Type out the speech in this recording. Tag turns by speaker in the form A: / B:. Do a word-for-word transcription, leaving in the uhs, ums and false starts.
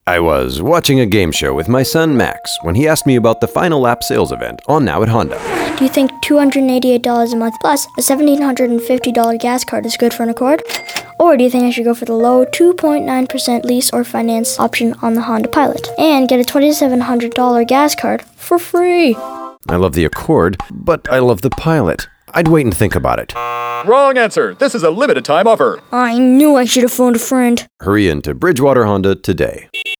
A: I was watching a game show with my son Max when he asked me about the final lap sales event on Now at Honda.
B: Do you think two hundred eighty-eight dollars a month plus a one thousand seven hundred fifty dollars gas card is good for an Accord? Or do you think I should go for the low two point nine percent lease or finance option on the Honda Pilot and get a two thousand seven hundred dollars gas card for free?
A: I love the Accord, but I love the Pilot. I'd wait and think about it.
C: Wrong answer. This is a limited time offer.
B: I knew I should have phoned a friend.
A: Hurry into Bridgewater Honda today.